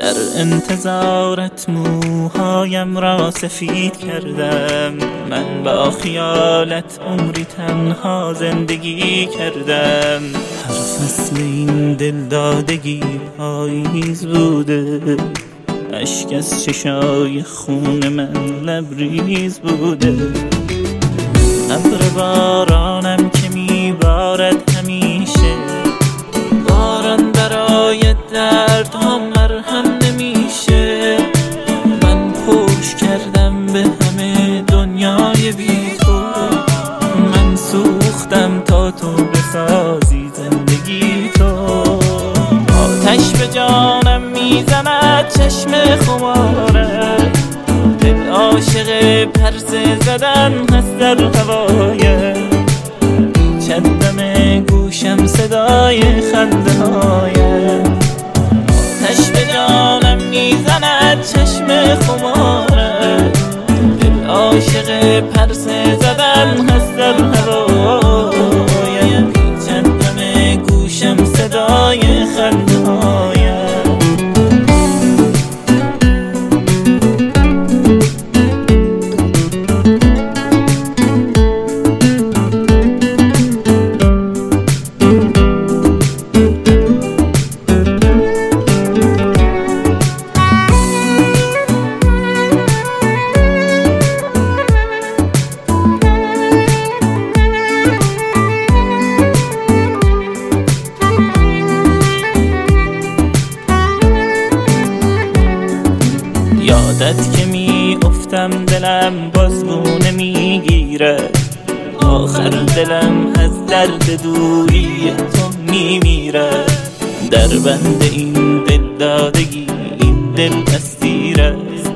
در انتظارت موهایم را سفید کردم، من با خیالت عمری تنها زندگی کردم. هر فصل این دلدادگی پاییز بوده، اشک از چشای خون من لبریز بوده. ابر بارانم که میبارد همیشه، باران برای دردها مرهم نمیشه. من پشت کردم به همه دنیای بی تو، من سوختم تا تو بسازی زندگی تو. آتش به جانم میزند چشم خمارت، دل عاشق پرسه زدن هست در هوایت. چندم گوشم صدای خنده هایت، آتش به جانم میزند چشم خمارت، دل عاشق پرسه زدن هست در هوایت. چندم گوشم صدای خنده هایت. یادت که می افتم دلم باز بو نمیگیره، آخر دلم از درد دوری تو میمیره. در بند این دل دادگی این دل اسیره.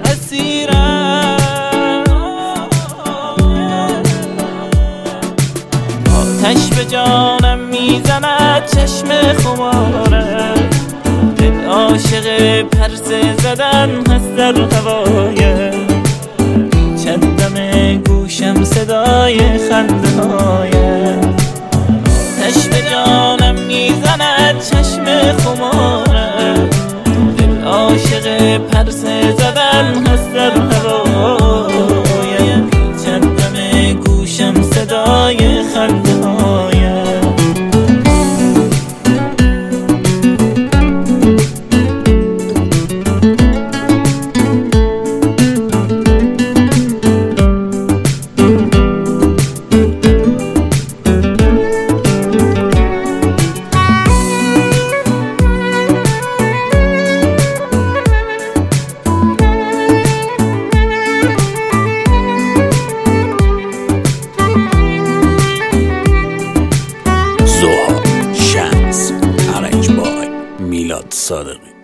آتش به جانم میزند چشم خمارت، دل عاشق پرسه زدن هست در هوایت. چندم گوشم صدای خنده هایت، آتش به جانم میزند چشم خمارت، دل عاشق پرسه زدن هست در هوایت. چندم گوشم صدای خنده هایت. زوها شمس، ارنج بای میلاد صادقی.